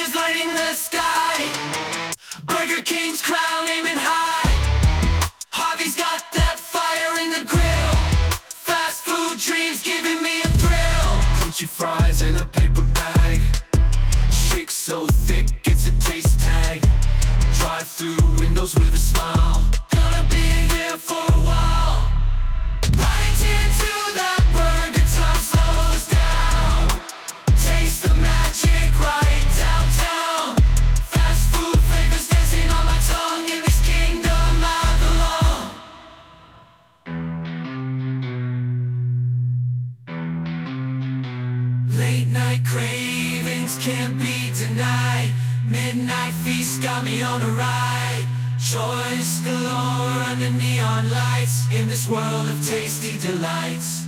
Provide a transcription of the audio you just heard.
is lighting the sky. Burger King's crown aiming high. Harvey's got that fire in the grill. Fast food dreams giving me a thrill. Crunchy fries in a paper bag. Shake so thick it's a taste tag. Drive-through windows with a smile. Gonna be here for a while. Right into that burger, time slows down. Taste the magic right downtown. Fast food flavors dancing on my tongue. In this kingdom I belong. Late night cravings can't be denied. Midnight feast got me on a ride. Choice galore under neon lights. In this world of tasty delights.